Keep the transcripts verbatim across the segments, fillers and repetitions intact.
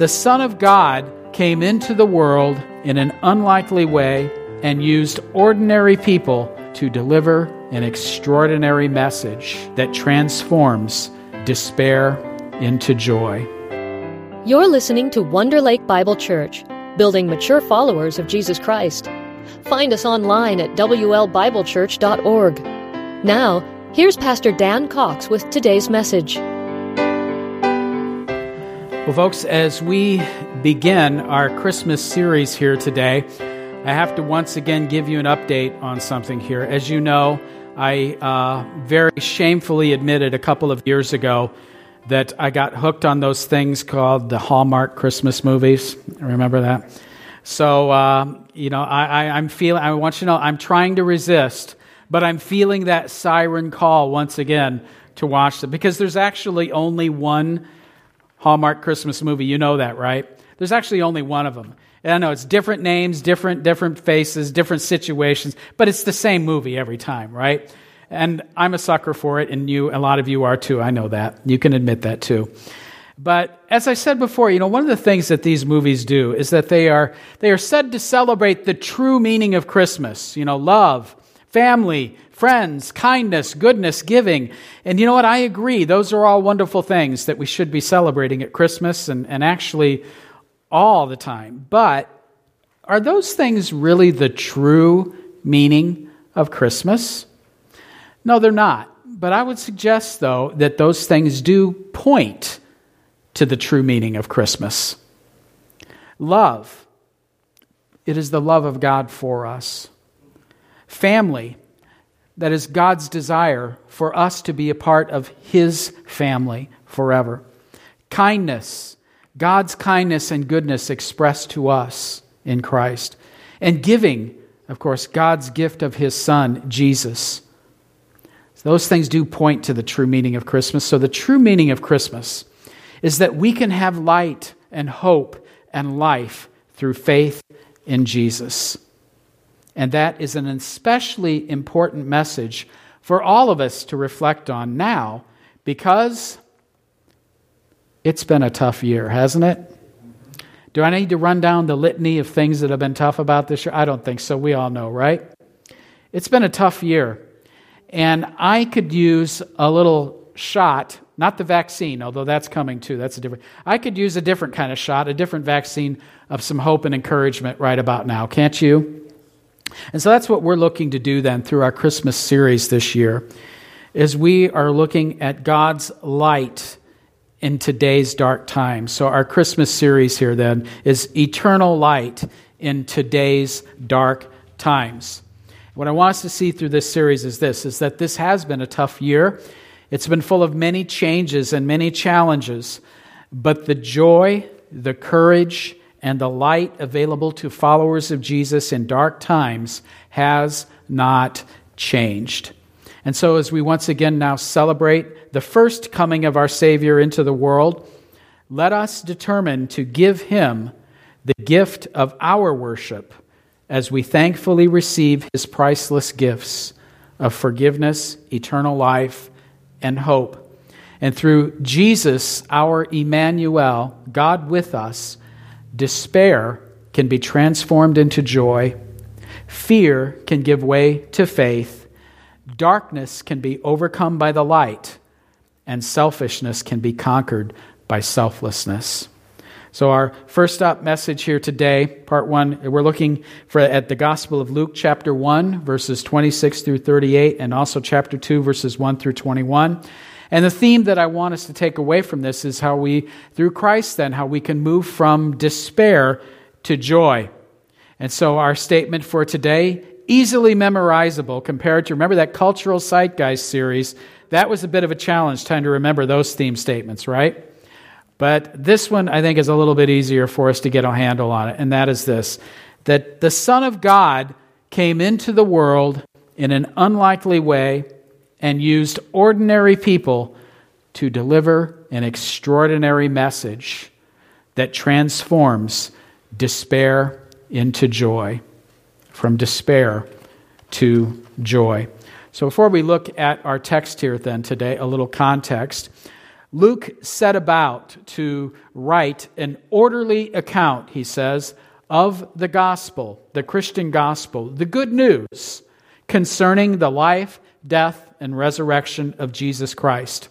the Son of God came into the world in an unlikely way and used ordinary people to deliver an extraordinary message that transforms despair into joy. You're listening to Wonder Lake Bible Church, building mature followers of Jesus Christ. Find us online at w l bible church dot org. Now, here's Pastor Dan Cox with today's message. Well, folks, as we begin our Christmas series here today, I have to once again give you an update on something here. As you know, I uh, very shamefully admitted a couple of years ago that I got hooked on those things called the Hallmark Christmas movies. Remember that? So, uh, you know, I, I, I'm feeling, I want you to know, I'm trying to resist, but I'm feeling that siren call once again to watch them, because there's actually only one Hallmark Christmas movie. You know that, right? There's actually only one of them. And I know it's different names, different different faces, different situations, but it's the same movie every time, right? And I'm a sucker for it, and you, a lot of you are too. I know that. You can admit that too. But as I said before, you know, one of the things that these movies do is that they are they are said to celebrate the true meaning of Christmas. You know, love, family, friends, kindness, goodness, giving. And you know what? I agree. Those are all wonderful things that we should be celebrating at Christmas and, and actually all the time. But are those things really the true meaning of Christmas? No, they're not. But I would suggest, though, that those things do point to the true meaning of Christmas. Love. It is the love of God for us. Family. That is God's desire for us to be a part of His family forever. Kindness. God's kindness and goodness expressed to us in Christ. And giving, of course, God's gift of His Son, Jesus. So those things do point to the true meaning of Christmas. So the true meaning of Christmas is that we can have light and hope and life through faith in Jesus. And that is an especially important message for all of us to reflect on now, because it's been a tough year, hasn't it? Do I need to run down the litany of things that have been tough about this year? I don't think so. We all know, right? It's been a tough year. And I could use a little shot, not the vaccine, although that's coming too. That's a different. I could use a different kind of shot, a different vaccine of some hope and encouragement right about now. Can't you? And so that's what we're looking to do then through our Christmas series this year, is we are looking at God's light in today's dark times. So our Christmas series here then is Eternal Light in Today's Dark Times. What I want us to see through this series is this, is that this has been a tough year. It's been full of many changes and many challenges, but the joy, the courage, and the light available to followers of Jesus in dark times has not changed. And so as we once again now celebrate the first coming of our Savior into the world, let us determine to give Him the gift of our worship as we thankfully receive His priceless gifts of forgiveness, eternal life, and hope. And through Jesus, our Emmanuel, God with us, despair can be transformed into joy, fear can give way to faith, darkness can be overcome by the light, and selfishness can be conquered by selflessness. So our first up message here today, part one, we're looking for at the Gospel of Luke, chapter one, verses twenty-six through thirty-eight, and also chapter two, verses one through twenty-one. And the theme that I want us to take away from this is how we, through Christ then, how we can move from despair to joy. And so our statement for today, easily memorizable compared to, remember that Cultural Zeitgeist series, that was a bit of a challenge trying to remember those theme statements, right? But this one, I think, is a little bit easier for us to get a handle on it, and that is this, that the Son of God came into the world in an unlikely way and used ordinary people to deliver an extraordinary message that transforms despair into joy, from despair to joy. So before we look at our text here then today, a little context. Luke set about to write an orderly account, he says, of the gospel, the Christian gospel, the good news concerning the life, death, and resurrection of Jesus Christ.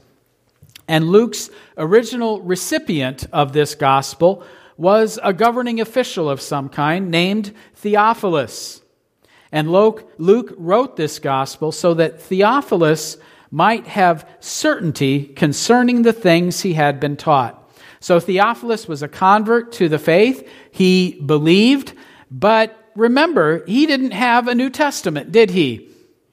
And Luke's original recipient of this gospel was a governing official of some kind named Theophilus. And Luke, Luke wrote this gospel so that Theophilus might have certainty concerning the things he had been taught. So Theophilus was a convert to the faith. He believed, but remember, he didn't have a New Testament, did he?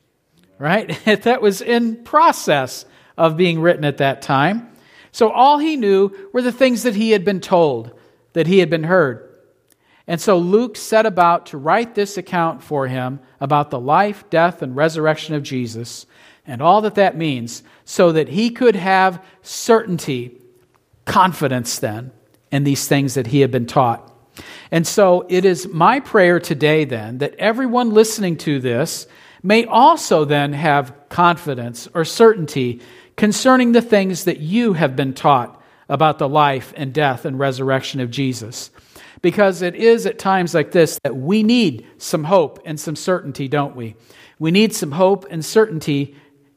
Right? That was in process of being written at that time. So all he knew were the things that he had been told, that he had been heard. And so Luke set about to write this account for him about the life, death, and resurrection of Jesus, and all that that means, so that he could have certainty, confidence then, in these things that he had been taught. And so it is my prayer today then that everyone listening to this may also then have confidence or certainty concerning the things that you have been taught about the life and death and resurrection of Jesus. Because it is at times like this that we need some hope and some certainty, don't we? We need some hope and certainty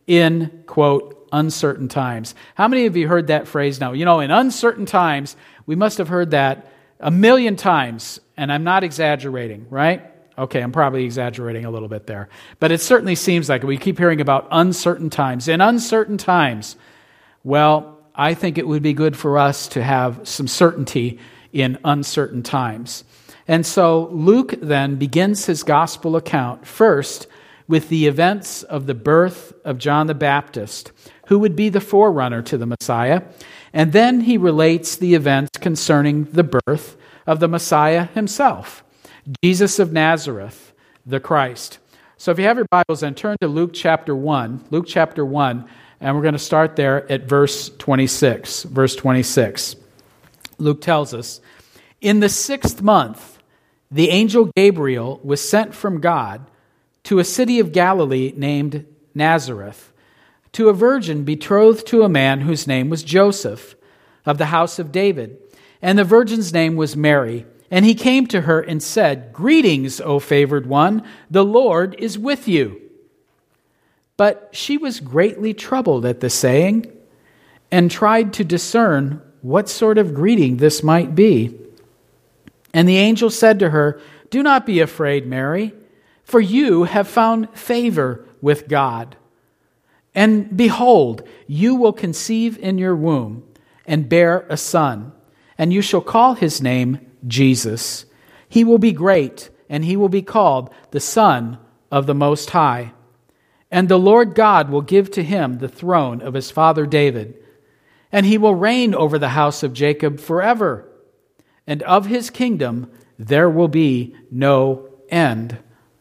in, quote, uncertain times. How many of you heard that phrase now? You know, in uncertain times, we must have heard that a million times, and I'm not exaggerating, right? Okay, I'm probably exaggerating a little bit there. But it certainly seems like it. We keep hearing about uncertain times. In uncertain times, well, I think it would be good for us to have some certainty in uncertain times. And so Luke then begins his gospel account first with the events of the birth of John the Baptist, who would be the forerunner to the Messiah. And then he relates the events concerning the birth of the Messiah himself, Jesus of Nazareth, the Christ. So if you have your Bibles, then turn to Luke chapter one. Luke chapter one, and we're going to start there at verse twenty-six. Verse twenty-six. Luke tells us, "In the sixth month, the angel Gabriel was sent from God to a city of Galilee named Nazareth, to a virgin betrothed to a man whose name was Joseph, of the house of David. And the virgin's name was Mary. And he came to her and said, 'Greetings, O favored one, the Lord is with you.' But she was greatly troubled at the saying, and tried to discern what sort of greeting this might be. And the angel said to her, 'Do not be afraid, Mary, for you have found favor with God. And behold, you will conceive in your womb and bear a son, and you shall call his name Jesus. He will be great, and he will be called the Son of the Most High. And the Lord God will give to him the throne of his father David, and he will reign over the house of Jacob forever, and of his kingdom there will be no end.'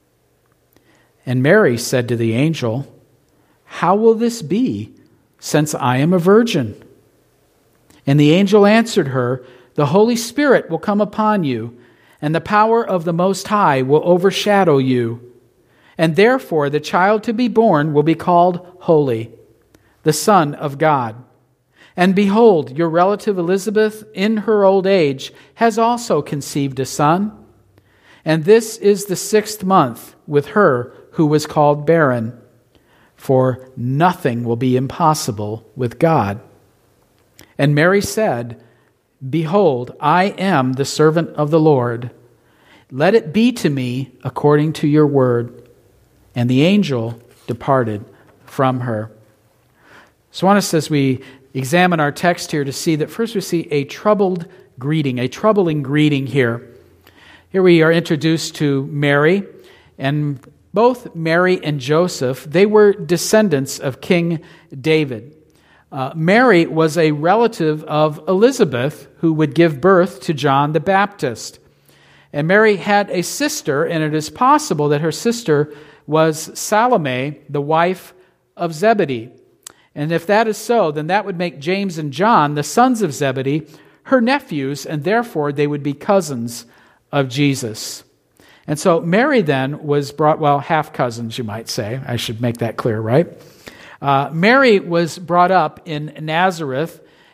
And Mary said to the angel, 'How will this be, since I am a virgin?' And the angel answered her, 'The Holy Spirit will come upon you, and the power of the Most High will overshadow you. And therefore the child to be born will be called Holy, the Son of God. And behold, your relative Elizabeth, in her old age, has also conceived a son. And this is the sixth month with her who was called barren. For nothing will be impossible with God.' And Mary said, 'Behold, I am the servant of the Lord. Let it be to me according to your word.' And the angel departed from her." So I want us, as we examine our text here, to see that first we see a troubled greeting, a troubling greeting here. Here we are introduced to Mary, and both Mary and Joseph, they were descendants of King David. Uh, Mary was a relative of Elizabeth, who would give birth to John the Baptist. And Mary had a sister, and it is possible that her sister was Salome, the wife of Zebedee. And if that is so, then that would make James and John, the sons of Zebedee, her nephews, and therefore they would be cousins of Jesus. And so Mary then was brought, well, half cousins, you might say. I should make that clear, right? Uh, Mary was brought up in Nazareth,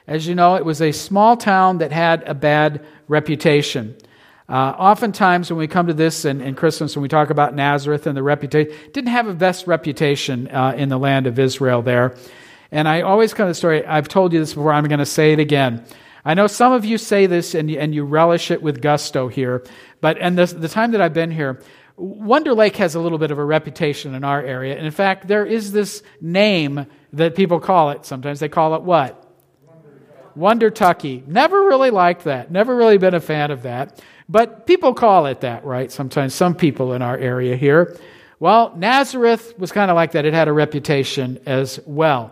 As you know, it was a small town that had a bad reputation. Uh, oftentimes when we come to this in, in Christmas, when we talk about Nazareth and the reputation, didn't have a best reputation uh, in the land of Israel there. And I always come to the story, I've told you this before, I'm going to say it again. I know some of you say this and, and you relish it with gusto here, but and the, the time that I've been here, Wonder Lake has a little bit of a reputation in our area. And in fact, there is this name that people call it. Sometimes they call it what? Wondertucky. Never really liked that. Never really been a fan of that. But people call it that, right? Sometimes some people in our area here. Well, Nazareth was kind of like that. It had a reputation as well.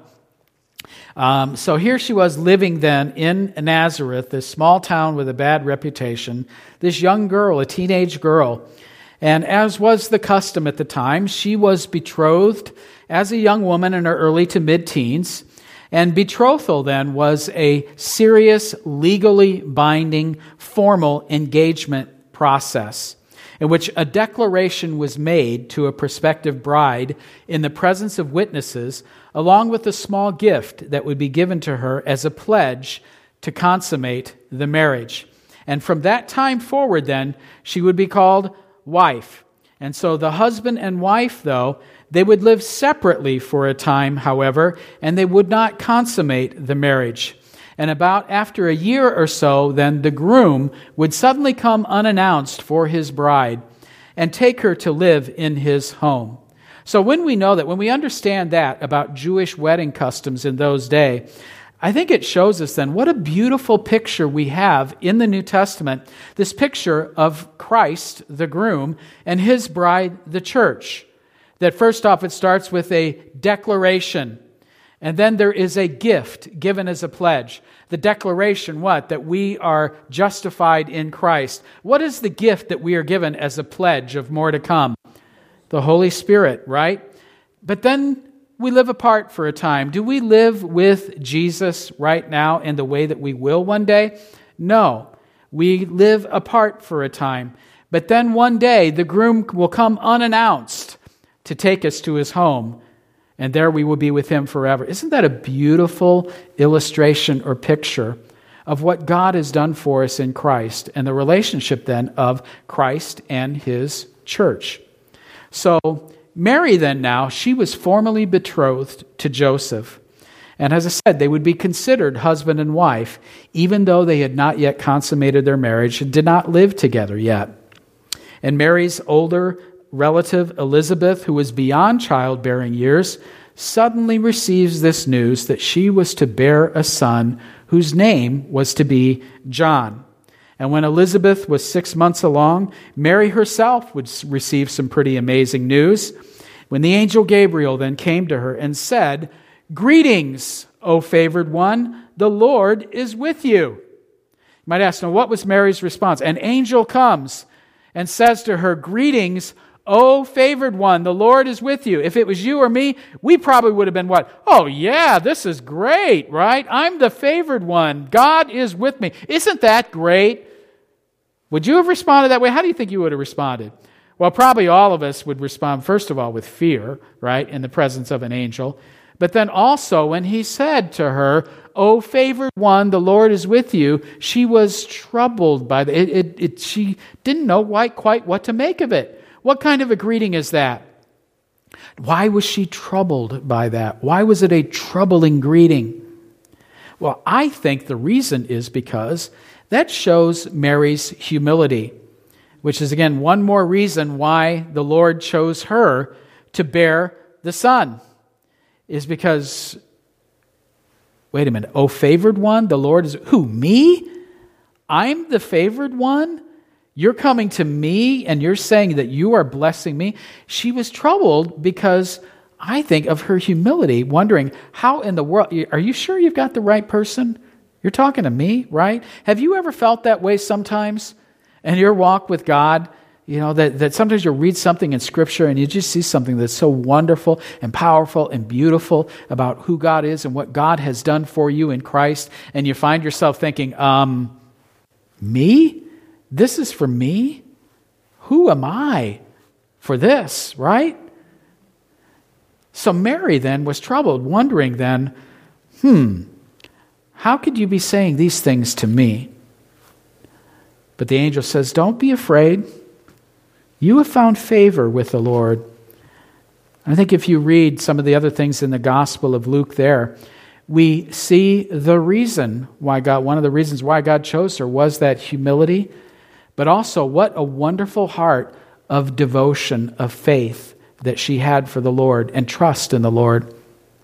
Um, so here she was living then in Nazareth, this small town with a bad reputation, this young girl, a teenage girl. And as was the custom at the time, she was betrothed as a young woman in her early to mid-teens. And betrothal then was a serious, legally binding, formal engagement process in which a declaration was made to a prospective bride in the presence of witnesses, along with a small gift that would be given to her as a pledge to consummate the marriage. And from that time forward then, she would be called wife. And so the husband and wife, though, they would live separately for a time, however, and they would not consummate the marriage. And about after a year or so, then the groom would suddenly come unannounced for his bride and take her to live in his home. So when we know that, when we understand that about Jewish wedding customs in those days, I think it shows us then what a beautiful picture we have in the New Testament, this picture of Christ, the groom, and his bride, the church. That first off, it starts with a declaration, and then there is a gift given as a pledge. The declaration, what? That we are justified in Christ. What is the gift that we are given as a pledge of more to come? The Holy Spirit, right? But then we live apart for a time. Do we live with Jesus right now in the way that we will one day? No. We live apart for a time. But then one day, the groom will come unannounced to take us to his home, and there we will be with him forever. Isn't that a beautiful illustration or picture of what God has done for us in Christ and the relationship then of Christ and his church? So Mary then now, she was formally betrothed to Joseph. And as I said, they would be considered husband and wife, even though they had not yet consummated their marriage and did not live together yet. And Mary's older relative Elizabeth, who was beyond childbearing years, suddenly receives this news that she was to bear a son whose name was to be John. And when Elizabeth was six months along, Mary herself would receive some pretty amazing news. When the angel Gabriel then came to her and said, "Greetings, O favored one, the Lord is with you." You might ask, now what was Mary's response? An angel comes and says to her, "Greetings, O favored one, the Lord is with you." If it was you or me, we probably would have been what? Oh yeah, this is great, right? I'm the favored one. God is with me. Isn't that great? Would you have responded that way? How do you think you would have responded? Well, probably all of us would respond, first of all, with fear, right, in the presence of an angel. But then also when he said to her, "O favored one, the Lord is with you," she was troubled by it. It, it, it, she didn't know quite, quite what to make of it. What kind of a greeting is that? Why was she troubled by that? Why was it a troubling greeting? Well, I think the reason is because that shows Mary's humility, which is, again, one more reason why the Lord chose her to bear the Son, is because, wait a minute, "O favored one, the Lord is..." Who, me? I'm the favored one? You're coming to me and you're saying that you are blessing me? She was troubled because, I think, of her humility, wondering, how in the world, are you sure you've got the right person? You're talking to me, right? Have you ever felt that way sometimes in your walk with God? You know, that, that sometimes you'll read something in Scripture and you just see something that's so wonderful and powerful and beautiful about who God is and what God has done for you in Christ, and you find yourself thinking, um, me? This is for me? Who am I for this, right? So Mary then was troubled, wondering then, hmm, how could you be saying these things to me? But the angel says, don't be afraid. You have found favor with the Lord. I think if you read some of the other things in the Gospel of Luke there, we see the reason why God, one of the reasons why God chose her was that humility, but also what a wonderful heart of devotion, of faith that she had for the Lord and trust in the Lord.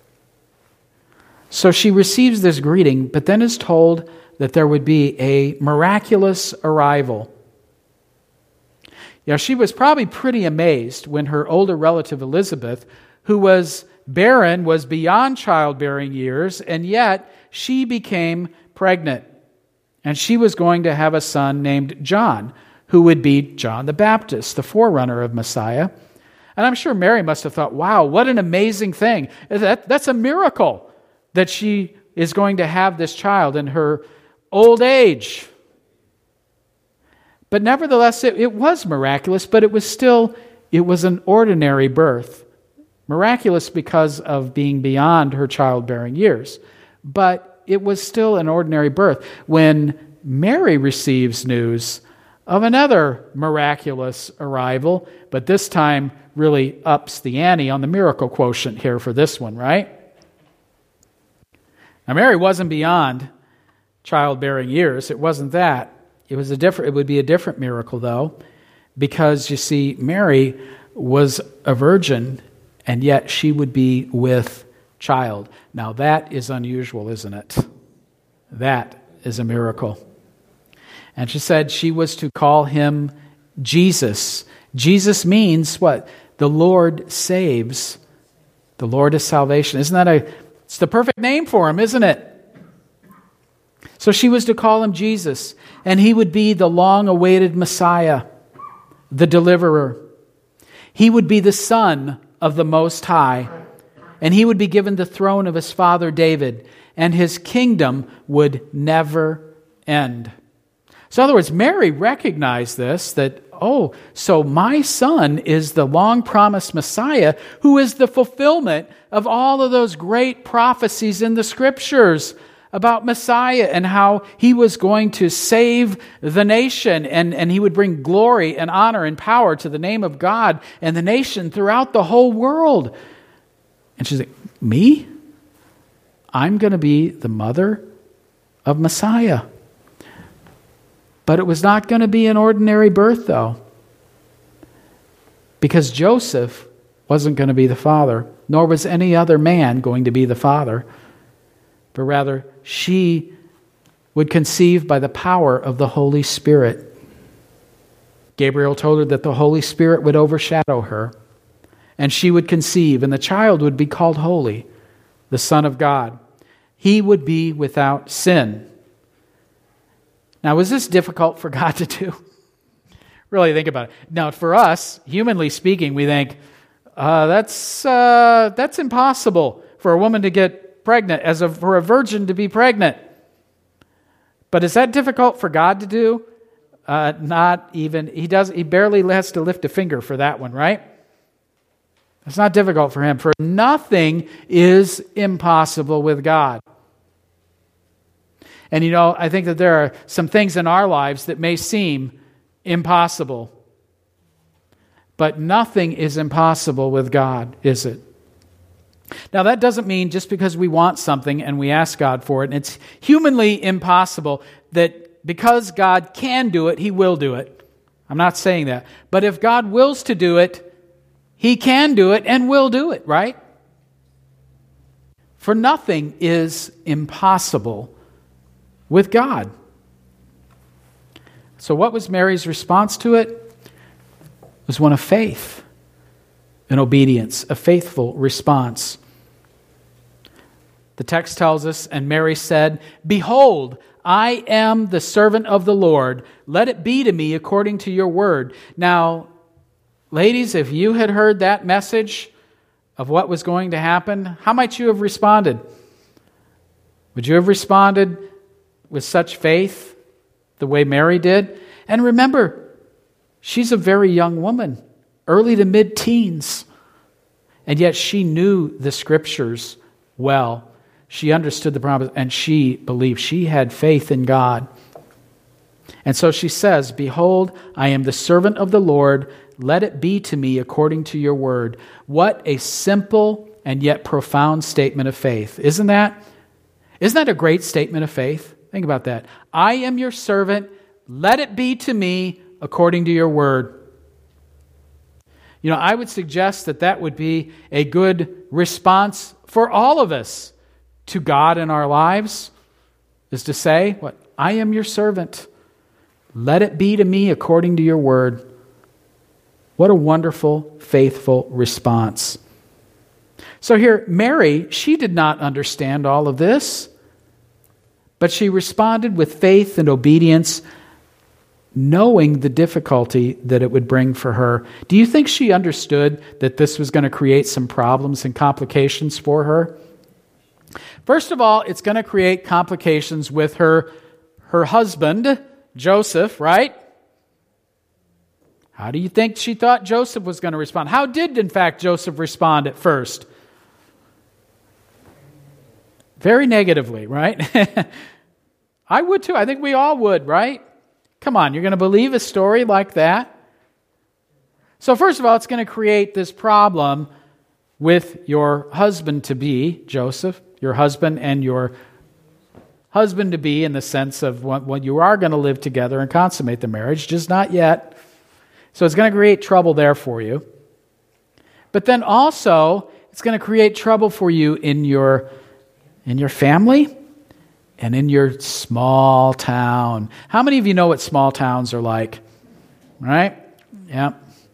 So she receives this greeting, but then is told that there would be a miraculous arrival. Now, she was probably pretty amazed when her older relative Elizabeth, who was barren, was beyond childbearing years, and yet she became pregnant. And she was going to have a son named John, who would be John the Baptist, the forerunner of Messiah. And I'm sure Mary must have thought, wow, what an amazing thing. That, that's a miracle that she is going to have this child in her old age. But nevertheless, it, it was miraculous, but it was still, it was an ordinary birth. Miraculous because of being beyond her childbearing years. But it was still an ordinary birth. When Mary receives news of another miraculous arrival, but this time really ups the ante on the miracle quotient here for this one, right? Now, Mary wasn't beyond childbearing years. It wasn't that. It was a different. It would be a different miracle, though, because you see, Mary was a virgin, and yet she would be with child. Now, that is unusual, isn't it? That is a miracle. And she said she was to call him Jesus. Jesus means what? The Lord saves. The Lord is salvation. Isn't that a, it's the perfect name for him, isn't it? So she was to call him Jesus, and he would be the long-awaited Messiah, the deliverer. He would be the Son of the Most High, and he would be given the throne of his father David, and his kingdom would never end. So in other words, Mary recognized this, that, oh, so my son is the long-promised Messiah who is the fulfillment of all of those great prophecies in the Scriptures about Messiah and how he was going to save the nation and, and he would bring glory and honor and power to the name of God and the nation throughout the whole world. And she's like, me? I'm going to be the mother of Messiah. But it was not going to be an ordinary birth, though, because Joseph wasn't going to be the father, nor was any other man going to be the father, but rather she would conceive by the power of the Holy Spirit. Gabriel told her that the Holy Spirit would overshadow her, and she would conceive, and the child would be called Holy, the Son of God. He would be without sin. Now, was this difficult for God to do? Really think about it. Now, for us, humanly speaking, we think, uh, that's uh, that's impossible for a woman to get pregnant, as a, for a virgin to be pregnant. But is that difficult for God to do? Uh, not even. He does. He barely has to lift a finger for that one, right? It's not difficult for him. For nothing is impossible with God. And you know, I think that there are some things in our lives that may seem impossible. But nothing is impossible with God, is it? Now, that doesn't mean just because we want something and we ask God for it, and it's humanly impossible, that because God can do it, He will do it. I'm not saying that. But if God wills to do it, He can do it and will do it, right? For nothing is impossible with God. So what was Mary's response to it? It was one of faith and obedience, a faithful response. The text tells us, and Mary said, "Behold, I am the servant of the Lord. Let it be to me according to your word." Now, ladies, if you had heard that message of what was going to happen, how might you have responded? Would you have responded with such faith the way Mary did? And remember, she's a very young woman, early to mid-teens, and yet she knew the Scriptures well. She understood the promise, and she believed. She had faith in God. And so she says, "Behold, I am the servant of the Lord. Let it be to me according to your word." What a simple and yet profound statement of faith. Isn't that? Isn't that a great statement of faith? Think about that. I am your servant. Let it be to me according to your word. You know, I would suggest that that would be a good response for all of us to God in our lives, is to say, "What? I am your servant. Let it be to me according to your word." What a wonderful, faithful response. So here, Mary, she did not understand all of this, but she responded with faith and obedience, knowing the difficulty that it would bring for her. Do you think she understood that this was going to create some problems and complications for her? First of all, it's going to create complications with her, her husband, Joseph, right? How do you think she thought Joseph was going to respond? How did, in fact, Joseph respond at first? Very negatively, right? I would too. I think we all would, right? Come on, you're going to believe a story like that? So first of all, it's going to create this problem with your husband-to-be, Joseph, your husband and your husband-to-be in the sense of when you are going to live together and consummate the marriage, just not yet. So it's going to create trouble there for you. But then also, it's going to create trouble for you in your, in your family and in your small town. How many of you know what small towns are like? Right? Yeah.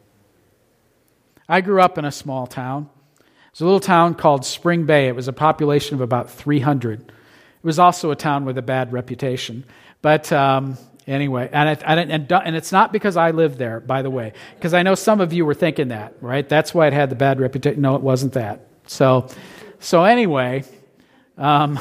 I grew up in a small town. It was a little town called Spring Bay. It was a population of about three hundred. It was also a town with a bad reputation. But um, anyway, and, I, I, and, and it's not because I lived there, by the way, because I know some of you were thinking that, right? That's why it had the bad reputation. No, it wasn't that. So, so anyway, um,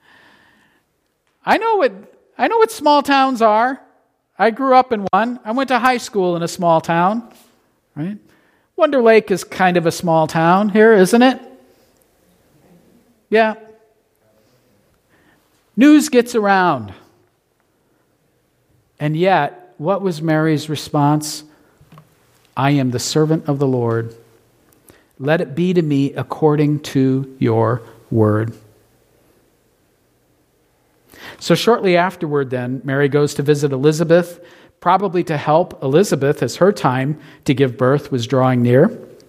I know what I know what small towns are. I grew up in one. I went to high school in a small town, right? Wonder Lake is kind of a small town here, isn't it? Yeah. News gets around. And yet, what was Mary's response? I am the servant of the Lord. Let it be to me according to your word. So shortly afterward then, Mary goes to visit Elizabeth, probably to help Elizabeth as her time to give birth was drawing near.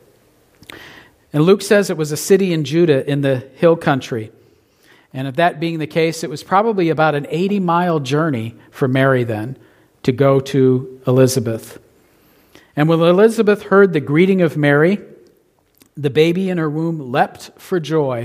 And Luke says it was a city in Judah in the hill country. And if that being the case, it was probably about an eighty-mile journey for Mary then to go to Elizabeth. And when Elizabeth heard the greeting of Mary, the baby in her womb leapt for joy.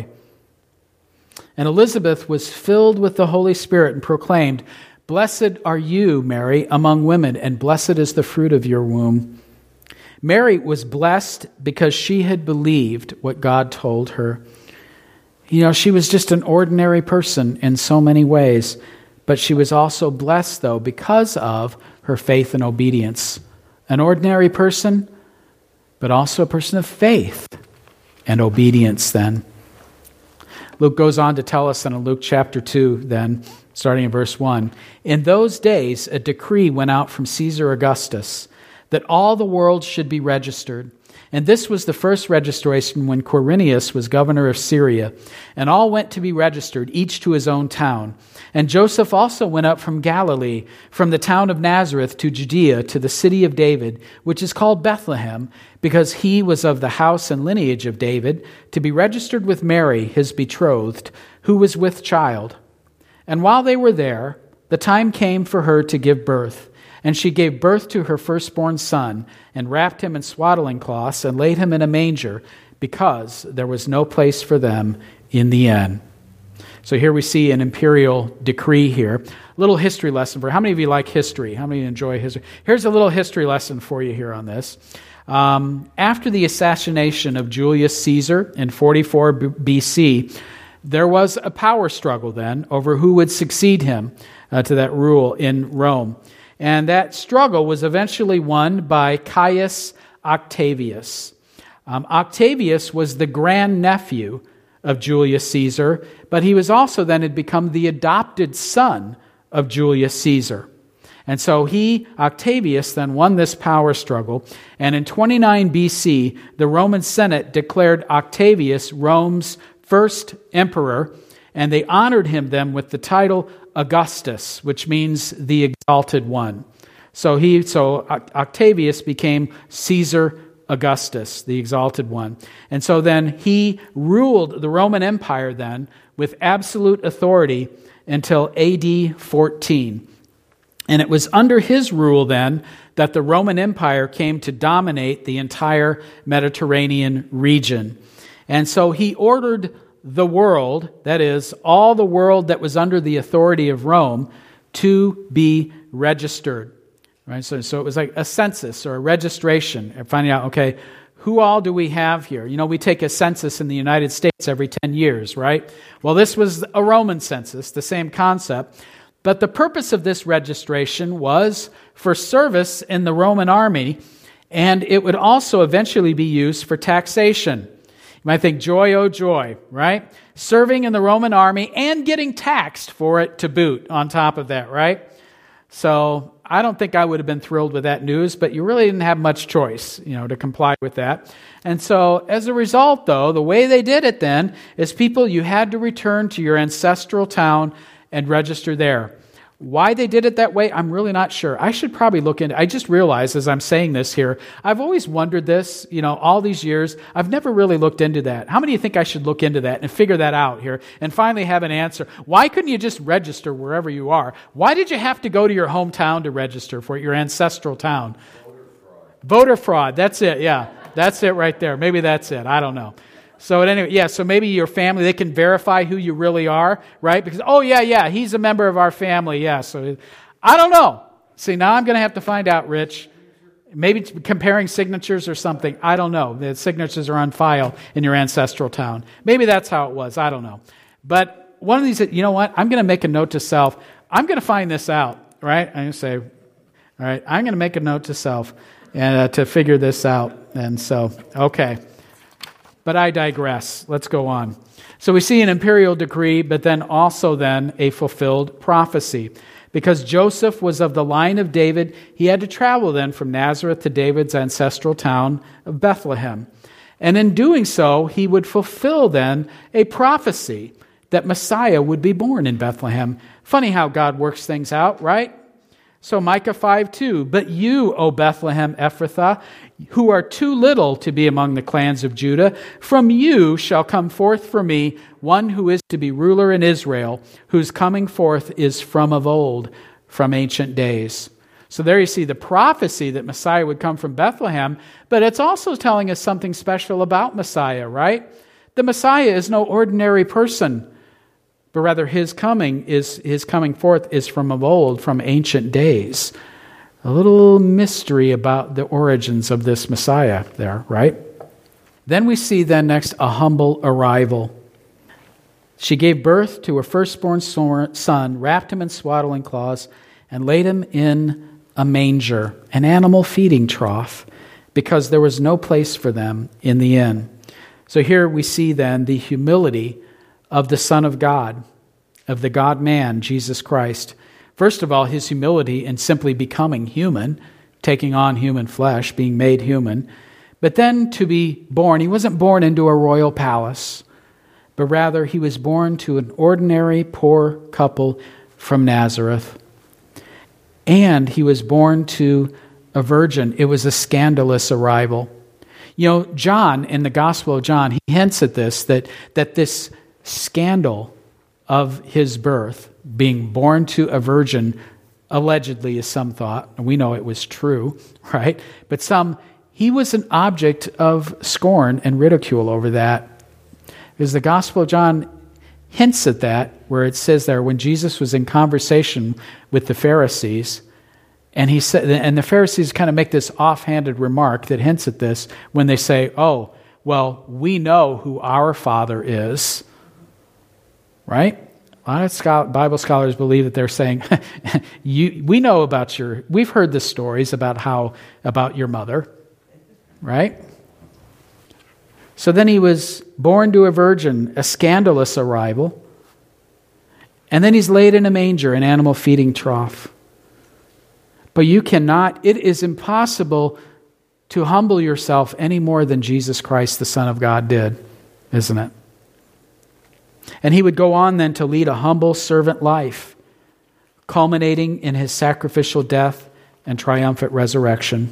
And Elizabeth was filled with the Holy Spirit and proclaimed, "Blessed are you, Mary, among women, and blessed is the fruit of your womb." Mary was blessed because she had believed what God told her. You know, she was just an ordinary person in so many ways, but she was also blessed, though, because of her faith and obedience. An ordinary person, but also a person of faith and obedience then. Luke goes on to tell us in Luke chapter two then, starting in verse one, "In those days a decree went out from Caesar Augustus that all the world should be registered. And this was the first registration when Quirinius was governor of Syria. And all went to be registered, each to his own town. And Joseph also went up from Galilee, from the town of Nazareth to Judea, to the city of David, which is called Bethlehem, because he was of the house and lineage of David, to be registered with Mary, his betrothed, who was with child. And while they were there, the time came for her to give birth. And she gave birth to her firstborn son, and wrapped him in swaddling cloths, and laid him in a manger, because there was no place for them in the inn." So here we see an imperial decree here. A little history lesson for how many of you like history? How many enjoy history? Here's a little history lesson for you here on this. Um, after the assassination of Julius Caesar in forty-four B C, there was a power struggle then over who would succeed him uh, to that rule in Rome. And that struggle was eventually won by Caius Octavius. Um, Octavius was the grandnephew of Julius Caesar, but he was also then had become the adopted son of Julius Caesar. And so he, Octavius, then won this power struggle. And in twenty-nine B C, the Roman Senate declared Octavius Rome's first emperor, and they honored him then with the title Augustus, which means the exalted one. So he, so Octavius became Caesar Augustus, the exalted one. And so then he ruled the Roman Empire then with absolute authority until A D fourteen. And it was under his rule then that the Roman Empire came to dominate the entire Mediterranean region. And so he ordered the world, that is, all the world that was under the authority of Rome, to be registered. Right? So, so it was like a census or a registration, and finding out, okay, who all do we have here? You know, we take a census in the United States every ten years, right? Well, this was a Roman census, the same concept. But the purpose of this registration was for service in the Roman army, and it would also eventually be used for taxation. You might think, joy, oh joy, right? Serving in the Roman army and getting taxed for it to boot on top of that, right? So I don't think I would have been thrilled with that news, but you really didn't have much choice, you know, to comply with that. And so as a result, though, the way they did it then is people, you had to return to your ancestral town and register there. Why they did it that way, I'm really not sure. I should probably look into. I just realized as I'm saying this here, I've always wondered this, you know, all these years. I've never really looked into that. How many of you think I should look into that and figure that out here and finally have an answer? Why couldn't you just register wherever you are? Why did you have to go to your hometown to register for your ancestral town? Voter fraud. Voter fraud. That's it. Yeah, that's it right there. Maybe that's it. I don't know. So anyway, yeah, so maybe your family, they can verify who you really are, right? Because, oh, yeah, yeah, he's a member of our family, yeah. So I don't know. See, now I'm going to have to find out, Rich. Maybe comparing signatures or something. I don't know. The signatures are on file in your ancestral town. Maybe that's how it was. I don't know. But one of these, you know what? I'm going to make a note to self. I'm going to find this out, right? I'm going to say, all right, I'm going to make a note to self and uh, to figure this out. And so, okay. But I digress. Let's go on. So we see an imperial decree, but then also then a fulfilled prophecy. Because Joseph was of the line of David, he had to travel then from Nazareth to David's ancestral town of Bethlehem. And in doing so, he would fulfill then a prophecy that Messiah would be born in Bethlehem. Funny how God works things out, right? So Micah five two, but you, O Bethlehem Ephrathah, who are too little to be among the clans of Judah, from you shall come forth for me one who is to be ruler in Israel, whose coming forth is from of old, from ancient days. So there you see the prophecy that Messiah would come from Bethlehem, but it's also telling us something special about Messiah, right? The Messiah is no ordinary person, but rather his coming is his coming forth is from of old, from ancient days. A little mystery about the origins of this Messiah there, right? Then we see then next a humble arrival. She gave birth to her firstborn son, wrapped him in swaddling cloths, and laid him in a manger, an animal feeding trough, because there was no place for them in the inn. So here we see then the humility of the Son of God, of the God-man, Jesus Christ. First of all, his humility in simply becoming human, taking on human flesh, being made human. But then to be born, he wasn't born into a royal palace, but rather he was born to an ordinary poor couple from Nazareth. And he was born to a virgin. It was a scandalous arrival. You know, John, in the Gospel of John, he hints at this, that, that this scandal of his birth, being born to a virgin, allegedly, as some thought, and we know it was true, right? But some, he was an object of scorn and ridicule over that. Because the Gospel of John hints at that, where it says there, when Jesus was in conversation with the Pharisees, and he said, and the Pharisees kind of make this offhanded remark that hints at this when they say, "Oh, well, we know who our Father is." Right? A lot of scholar, Bible scholars believe that they're saying, "You, we know about your. We've heard the stories about how about your mother, right?" So then he was born to a virgin, a scandalous arrival. And then he's laid in a manger, an animal feeding trough. But you cannot, it is impossible to humble yourself any more than Jesus Christ, the Son of God, did, isn't it? And he would go on then to lead a humble servant life, culminating in his sacrificial death and triumphant resurrection.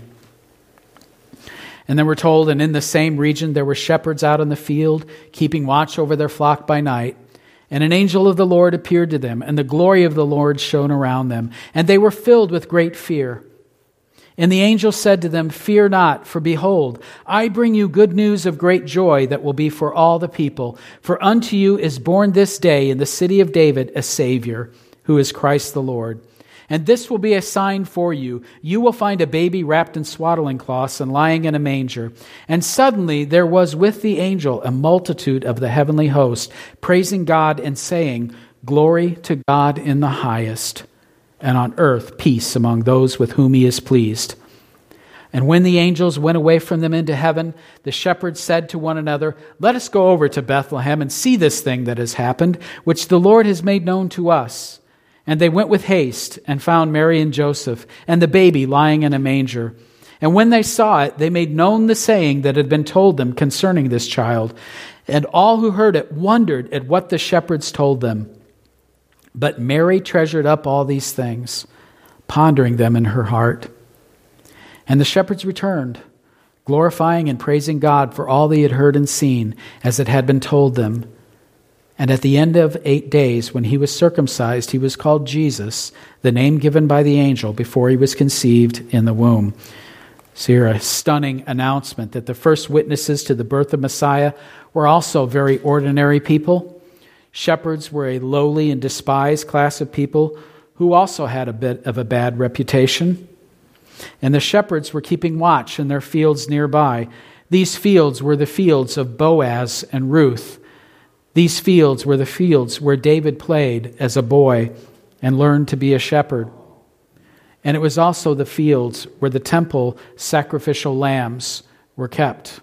And then we're told, and in the same region there were shepherds out in the field, keeping watch over their flock by night. And an angel of the Lord appeared to them, and the glory of the Lord shone around them. And they were filled with great fear. And the angel said to them, "Fear not, for behold, I bring you good news of great joy that will be for all the people. For unto you is born this day in the city of David a Savior, who is Christ the Lord. And this will be a sign for you. You will find a baby wrapped in swaddling cloths and lying in a manger." And suddenly there was with the angel a multitude of the heavenly host, praising God and saying, "Glory to God in the highest, and on earth peace among those with whom he is pleased." And when the angels went away from them into heaven, the shepherds said to one another, "Let us go over to Bethlehem and see this thing that has happened, which the Lord has made known to us." And they went with haste and found Mary and Joseph and the baby lying in a manger. And when they saw it, they made known the saying that had been told them concerning this child. And all who heard it wondered at what the shepherds told them. But Mary treasured up all these things, pondering them in her heart. And the shepherds returned, glorifying and praising God for all they had heard and seen, as it had been told them. And at the end of eight days, when he was circumcised, he was called Jesus, the name given by the angel before he was conceived in the womb. So here a stunning announcement that the first witnesses to the birth of Messiah were also very ordinary people. Shepherds were a lowly and despised class of people who also had a bit of a bad reputation. And the shepherds were keeping watch in their fields nearby. These fields were the fields of Boaz and Ruth. These fields were the fields where David played as a boy and learned to be a shepherd. And it was also the fields where the temple sacrificial lambs were kept.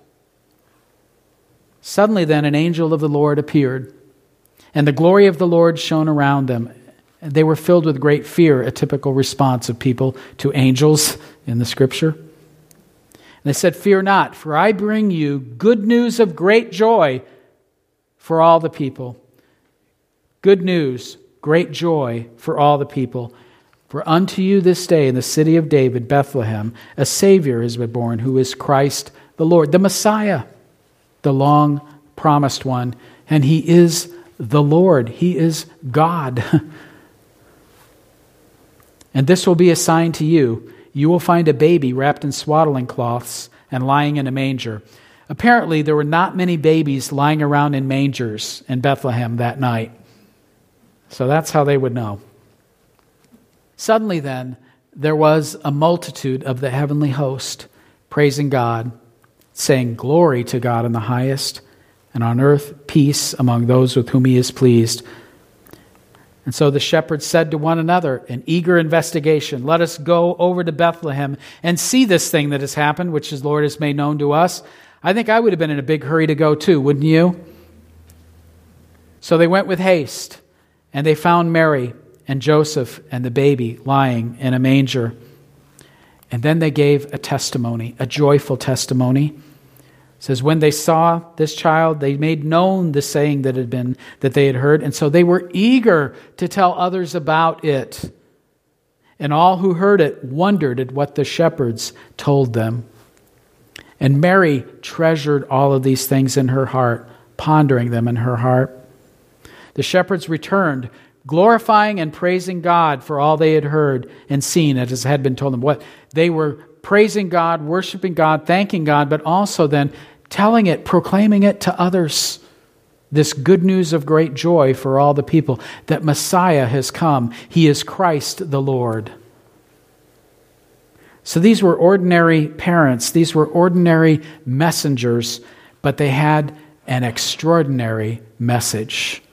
Suddenly then an angel of the Lord appeared, and the glory of the Lord shone around them. They were filled with great fear, a typical response of people to angels in the Scripture. And they said, "Fear not, for I bring you good news of great joy for all the people." Good news, great joy for all the people. "For unto you this day in the city of David, Bethlehem, a Savior has been born, who is Christ the Lord," the Messiah, the long-promised one. And he is the Lord. He is God. "And this will be a sign to you. You will find a baby wrapped in swaddling cloths and lying in a manger." Apparently, there were not many babies lying around in mangers in Bethlehem that night. So that's how they would know. Suddenly then, there was a multitude of the heavenly host praising God, saying, "Glory to God in the highest, and on earth peace among those with whom he is pleased." And so the shepherds said to one another in eager investigation, "Let us go over to Bethlehem and see this thing that has happened, which the Lord has made known to us." I think I would have been in a big hurry to go too, wouldn't you? So they went with haste, and they found Mary and Joseph and the baby lying in a manger. And then they gave a testimony, a joyful testimony. It says, when they saw this child, they made known the saying that had been that they had heard, and so they were eager to tell others about it. And all who heard it wondered at what the shepherds told them. And Mary treasured all of these things in her heart, pondering them in her heart. The shepherds returned, glorifying and praising God for all they had heard and seen, as had been told them. What they were praising God, worshiping God, thanking God, but also then telling it, proclaiming it to others. This good news of great joy for all the people, that Messiah has come. He is Christ the Lord. So these were ordinary parents. These were ordinary messengers, but they had an extraordinary message.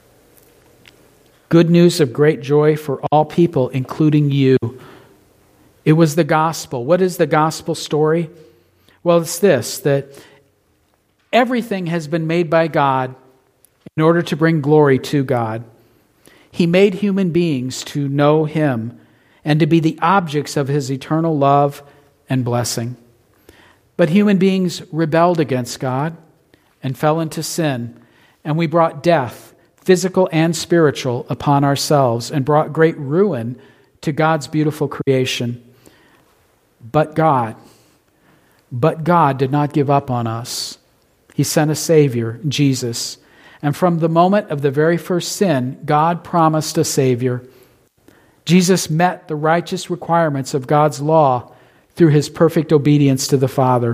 Good news of great joy for all people, including you. It was the gospel. What is the gospel story? Well, it's this, that Everything has been made by God in order to bring glory to God. He made human beings to know Him and to be the objects of His eternal love and blessing. But human beings rebelled against God and fell into sin, and we brought death, physical and spiritual, upon ourselves and brought great ruin to God's beautiful creation. But God, but God did not give up on us. He sent a Savior, Jesus. And from the moment of the very first sin, God promised a Savior. Jesus met the righteous requirements of God's law through His perfect obedience to the Father.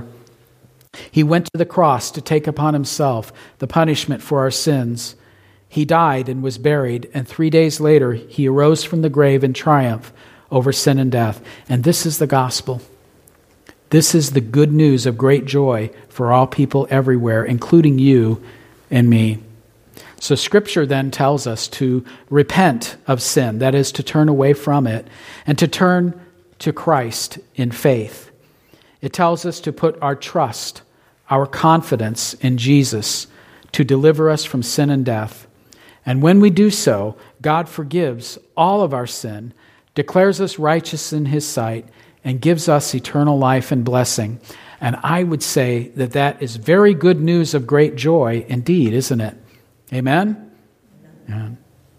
He went to the cross to take upon Himself the punishment for our sins. He died and was buried, and three days later He arose from the grave in triumph over sin and death. And this is the gospel. This is the good news of great joy for all people everywhere, including you and me. So Scripture then tells us to repent of sin, that is, to turn away from it, and to turn to Christ in faith. It tells us to put our trust, our confidence in Jesus to deliver us from sin and death. And when we do so, God forgives all of our sin, declares us righteous in His sight, and gives us eternal life and blessing. And I would say that that is very good news of great joy indeed, isn't it? Amen? Yeah.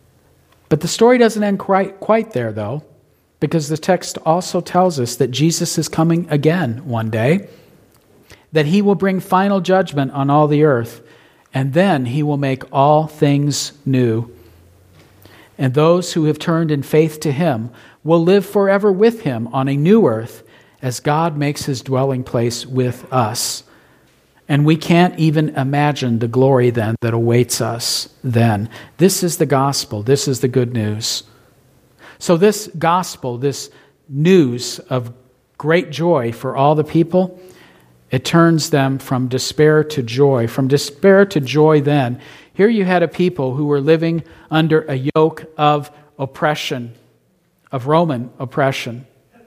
But the story doesn't end quite, quite there, though, because the text also tells us that Jesus is coming again one day, that He will bring final judgment on all the earth, and then He will make all things new. And those who have turned in faith to Him will live forever with Him on a new earth as God makes His dwelling place with us. And we can't even imagine the glory then that awaits us then. This is the gospel. This is the good news. So this gospel, this news of great joy for all the people, it turns them from despair to joy. From despair to joy then. Here you had a people who were living under a yoke of oppression, of Roman oppression.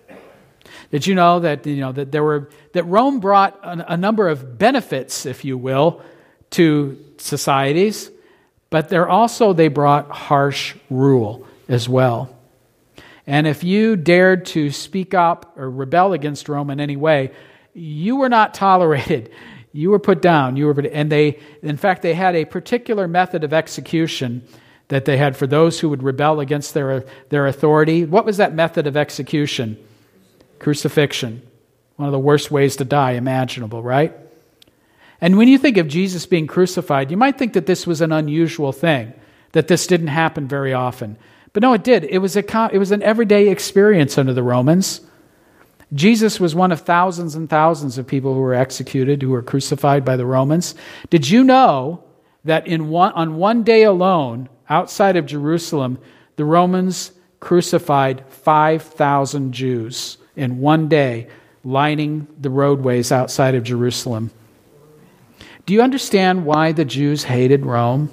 Did you know that you know that there were that Rome brought a, a number of benefits, if you will, to societies, but there also they brought harsh rule as well. And if you dared to speak up or rebel against Rome in any way, you were not tolerated. You were put down. You were, and they, in fact, they had a particular method of execution that they had for those who would rebel against their their authority. What was that method of execution? Crucifixion. One of the worst ways to die imaginable, right? And when you think of Jesus being crucified, you might think that this was an unusual thing, that this didn't happen very often. But no, it did. It was a it was an everyday experience under the Romans. Jesus was one of thousands and thousands of people who were executed, who were crucified by the Romans. Did you know that in one, on one day alone, outside of Jerusalem, the Romans crucified five thousand Jews in one day, lining the roadways outside of Jerusalem? Do you understand why the Jews hated Rome?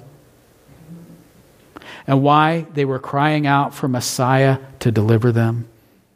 And why they were crying out for Messiah to deliver them?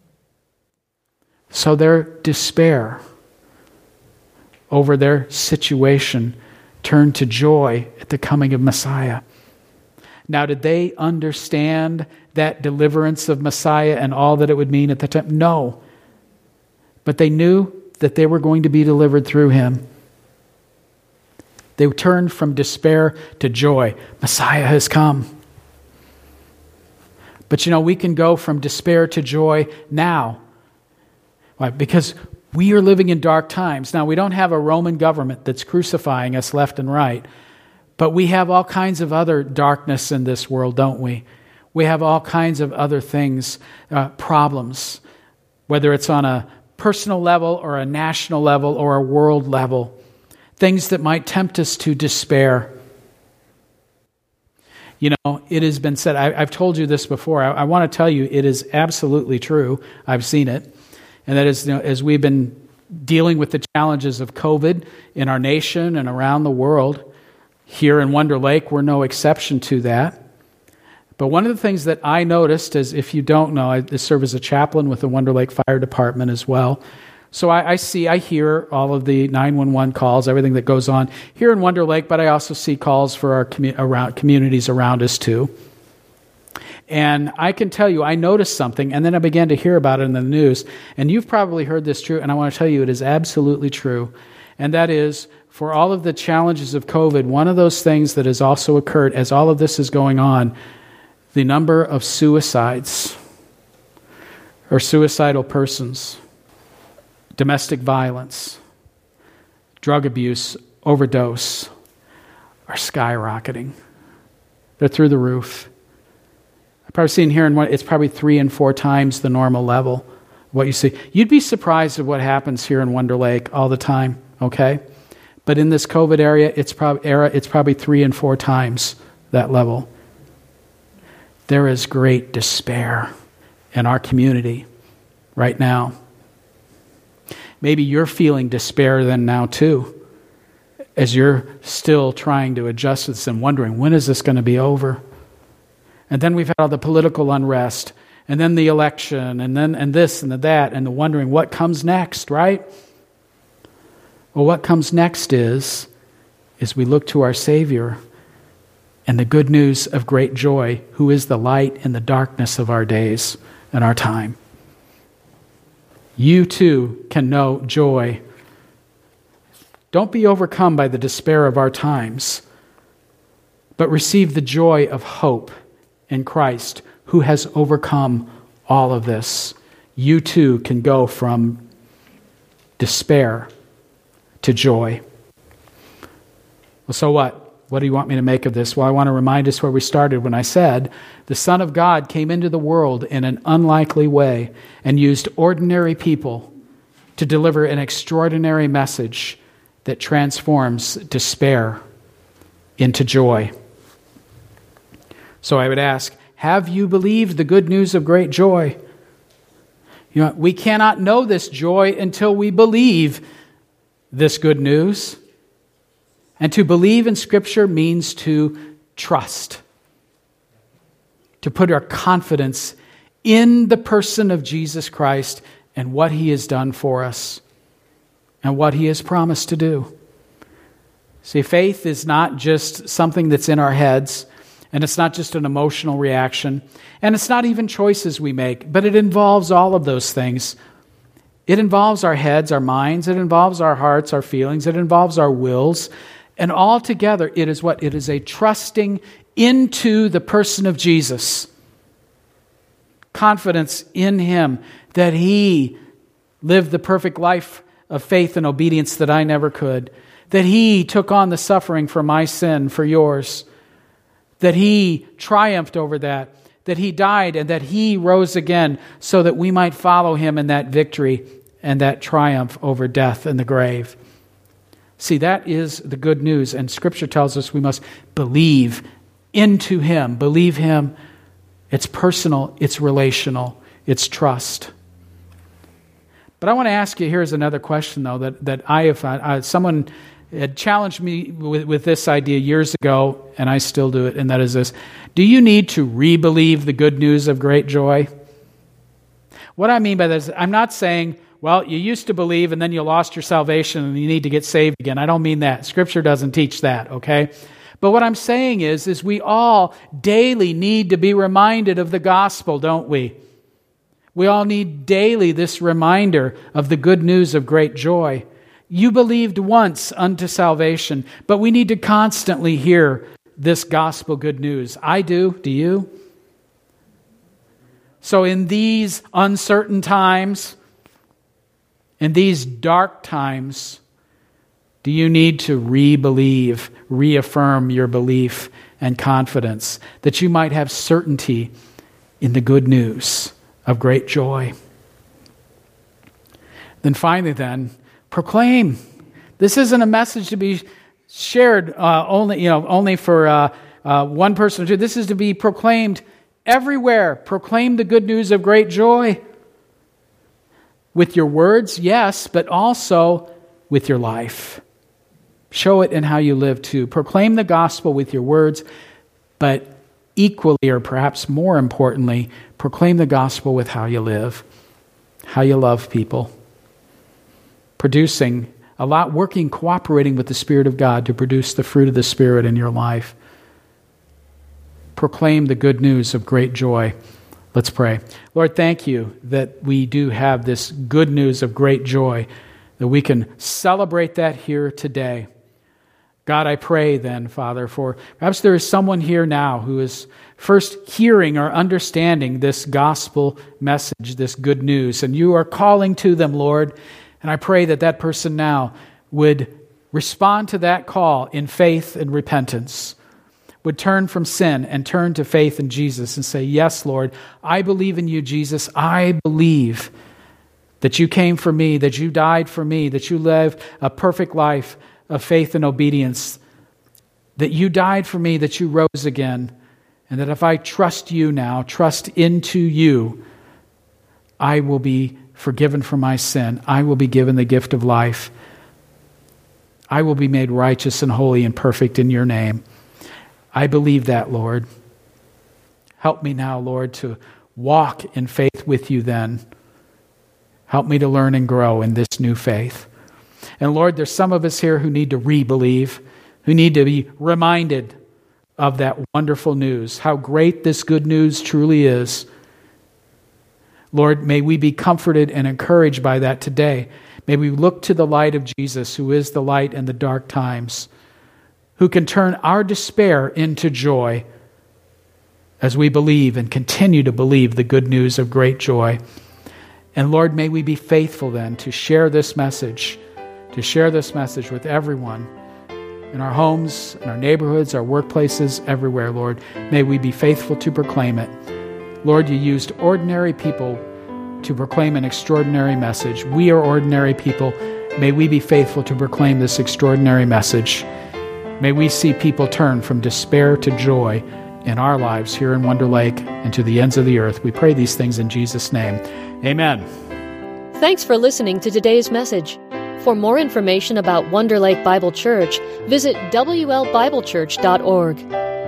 So their despair over their situation turned to joy at the coming of Messiah. Now, did they understand that deliverance of Messiah and all that it would mean at the time? No. But they knew that they were going to be delivered through Him. They turned from despair to joy. Messiah has come. But you know, we can go from despair to joy now. Why? Because we are living in dark times. Now, we don't have a Roman government that's crucifying us left and right, but we have all kinds of other darkness in this world, don't we? We have all kinds of other things, uh, problems, whether it's on a personal level or a national level or a world level, things that might tempt us to despair. You know, it has been said, I, I've told you this before, I, I want to tell you it is absolutely true. I've seen it. And that is, you know, as we've been dealing with the challenges of COVID in our nation and around the world, here in Wonder Lake, we're no exception to that. But one of the things that I noticed is, if you don't know, I serve as a chaplain with the Wonder Lake Fire Department as well. So I, I see, I hear all of the nine one one calls, everything that goes on here in Wonder Lake, but I also see calls for our commu- around, communities around us too. And I can tell you, I noticed something, and then I began to hear about it in the news, and you've probably heard this true, and I want to tell you it is absolutely true, and that is, for all of the challenges of COVID, one of those things that has also occurred as all of this is going on, the number of suicides or suicidal persons, domestic violence, drug abuse, overdose, are skyrocketing. They're through the roof. I've probably seen here in one, it's probably three and four times the normal level, what you see. You'd be surprised at what happens here in Wonder Lake all the time, okay? But in this COVID area, it's probably era, it's probably three and four times that level. There is great despair in our community right now. Maybe you're feeling despair then now too, as you're still trying to adjust this and wondering, when is this going to be over? And then we've had all the political unrest, and then the election, and then and this and the that, and the wondering what comes next, right? Well, what comes next is, is we look to our Savior and the good news of great joy, who is the light in the darkness of our days and our time. You too can know joy. Don't be overcome by the despair of our times, but receive the joy of hope in Christ, who has overcome all of this. You too can go from despair to joy. Well, so what? What do you want me to make of this? Well, I want to remind us where we started when I said the Son of God came into the world in an unlikely way and used ordinary people to deliver an extraordinary message that transforms despair into joy. So I would ask, have you believed the good news of great joy? You know, we cannot know this joy until we believe this good news. And to believe in Scripture means to trust, to put our confidence in the person of Jesus Christ and what He has done for us and what He has promised to do. See, faith is not just something that's in our heads, and it's not just an emotional reaction, and it's not even choices we make, but it involves all of those things. It involves our heads, our minds, it involves our hearts, our feelings, it involves our wills. And altogether, it is what? It is a trusting into the person of Jesus. Confidence in Him that He lived the perfect life of faith and obedience that I never could. That He took on the suffering for my sin, for yours. That He triumphed over that. That He died and that He rose again so that we might follow Him in that victory and that triumph over death and the grave. See, that is the good news, and Scripture tells us we must believe into Him. Believe Him. It's personal, it's relational, it's trust. But I want to ask you, here's another question, though, that, that I have found. Uh, someone had challenged me with, with this idea years ago, and I still do it, and that is this. Do you need to re-believe the good news of great joy? What I mean by that is, I'm not saying, well, you used to believe and then you lost your salvation and you need to get saved again. I don't mean that. Scripture doesn't teach that, okay? But what I'm saying is, is we all daily need to be reminded of the gospel, don't we? We all need daily this reminder of the good news of great joy. You believed once unto salvation, but we need to constantly hear this gospel good news. I do. Do you? So in these uncertain times, in these dark times, do you need to re-believe, reaffirm your belief and confidence that you might have certainty in the good news of great joy? Then finally then, proclaim. This isn't a message to be shared uh, only, you know, only for uh, uh, one person or two. This is to be proclaimed everywhere. Proclaim the good news of great joy. With your words, yes, but also with your life. Show it in how you live too. Proclaim the gospel with your words, but equally or perhaps more importantly, proclaim the gospel with how you live, how you love people. producing, a lot working, cooperating with the Spirit of God to produce the fruit of the Spirit in your life. Proclaim the good news of great joy. Let's pray. Lord, thank you that we do have this good news of great joy, that we can celebrate that here today. God, I pray then, Father, for perhaps there is someone here now who is first hearing or understanding this gospel message, this good news, and you are calling to them, Lord, and I pray that that person now would respond to that call in faith and repentance, would turn from sin and turn to faith in Jesus and say, yes, Lord, I believe in you, Jesus. I believe that you came for me, that you died for me, that you lived a perfect life of faith and obedience, that you died for me, that you rose again, and that if I trust you now, trust into you, I will be forgiven for my sin. I will be given the gift of life. I will be made righteous and holy and perfect in your name. I believe that, Lord. Help me now, Lord, to walk in faith with you then. Help me to learn and grow in this new faith. And Lord, there's some of us here who need to re-believe, who need to be reminded of that wonderful news, how great this good news truly is. Lord, may we be comforted and encouraged by that today. May we look to the light of Jesus, who is the light in the dark times, who can turn our despair into joy as we believe and continue to believe the good news of great joy. And Lord, may we be faithful then to share this message, to share this message with everyone in our homes, in our neighborhoods, our workplaces, everywhere, Lord. May we be faithful to proclaim it. Lord, you used ordinary people to proclaim an extraordinary message. We are ordinary people. May we be faithful to proclaim this extraordinary message. May we see people turn from despair to joy in our lives here in Wonder Lake and to the ends of the earth. We pray these things in Jesus' name. Amen. Thanks for listening to today's message. For more information about Wonder Lake Bible Church, visit W L Bible Church dot org.